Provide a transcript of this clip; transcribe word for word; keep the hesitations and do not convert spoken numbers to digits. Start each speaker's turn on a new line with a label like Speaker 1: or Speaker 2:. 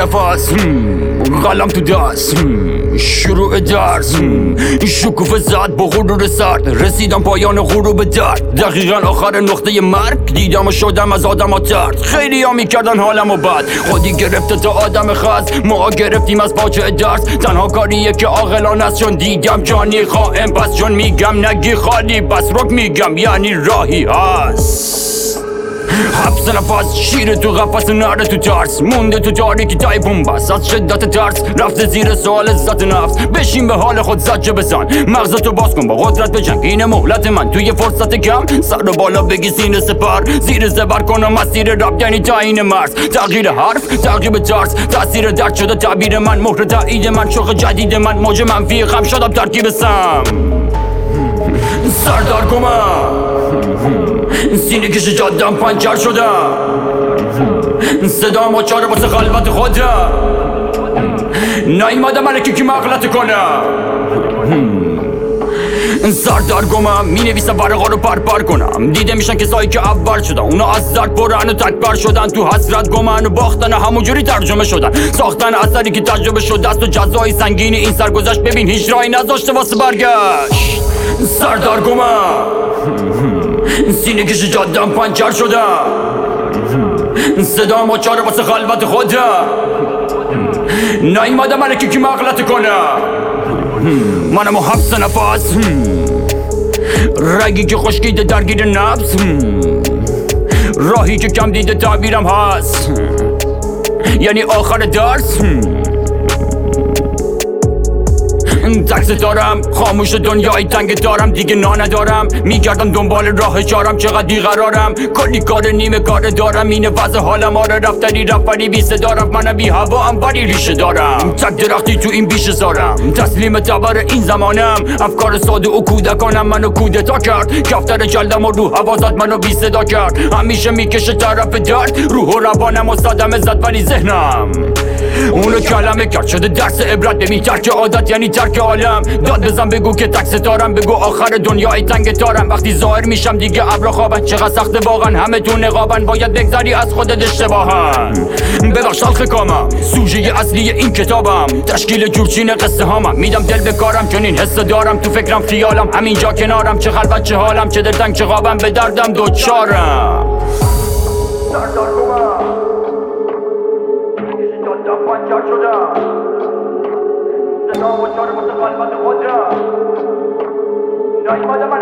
Speaker 1: نفس، قلم تو دست، شروع درس، شکوفه زد با غرور سرد، رسیدم پایان غروب درد. دقیقا آخر نقطه مرگ دیدم و شدم از آدم ها ترد. خیلی ها میکردن حالم و بد، خودی گرفته تا آدم خاص. ما گرفتیم از پاچه درس، تنها کاریه که عاقلانه است. چون دیدم جانی خائن، پس چون میگم نگی خالی، بس رک میگم یعنی راهی هست. حبس نفس، شیر تو قفس، نره تو ترس، مونده تو تاریکی تای بومبست. از شدت ترس رفته زیر سوال عزت نفس. بشین به حال خود زجه بزن، مغزتو باز کن با قدرت بجنگ. اینه مهلت من توی فرصت کم، سر و بالا بگی سینه سپر. زیر زبر کنم مسیر رب یعنی تعیین مرز. تغییر حرف، تغییر ترس، تاثیر درد شده تعبیر من. مهر تایید من، شوق جدید من، موج منفی خم شدم ترکیب سم. سردار کمم، سینه کش جادم پنچر شدم. صدام و چاره واسه خلوت خودم، نیومدم ملکی که مغلط کنم. سردار گمم، می نویسم ورقا رو پرپر کنم. دیده میشن کسایی که اول شدن، اونا از درد برن و تکبر شدن. تو حسرت گمن و باختن همونجوری ترجمه شدن. ساختن اثری که تجربه شده است و جزای سنگین این سرگذشت. ببین هیچ راهی نذاشته واسه برگشت. سردار گمم، سینه کش جادم پنچر شدم. صدام و چاره واسه خلوت خودم، نیومدم ملکی که مغلط کنم. منم و حبس نفس، رگی که خشکیده درگیر نفس. راهی که کم دیده تعبیرم هست یعنی آخر درس. تکس دارم، خاموش دنیای تنگ دارم. دیگه نا ندارم، میگردم دنبال راه چارم. چقدر بیقرارم، کلی کار نیمه کار دارم. اینه وضع حالم، آره رفتنی رفتنی بی صدا رفت. منم بی هوا هم ولی ریشه دارم. تک درختی تو این بیشه زارم، تسلیم تبر این زمانم. افکار ساده و کودکانم منو کودتا کرد. کفتر جلدم و رو هوا زد منو بی صدا کرد. همیشه میکشه طرف درد، روح و روانم و صدمه زد ولی ذهنم اونو کلمه کرد. شده درس عبرت، ببین ترک عادت یعنی ترک عالم. داد بزن بگو که تک ستارم، بگو آخر دنیای تنگ تارم. وقتی ظاهر میشم دیگه ابرا خوابن. چقدر سخته واقعا، همه تو نقابن. باید بگذری از خودت اشتباهن. ببخش تلخ کامم، سوژه اصلی این کتابم. تشکیل جورچین قصه هامم، میدم دل به کارم چون این حس دارم. تو فکرم خیالم همینجا کنارم. چه خلوت چه حالم، چه دلتنگ چه خوابم. به دردم دوچارم. سردار کمم، پنچر شدم. صدام و چاره واسه خلوت خودم، نیومدم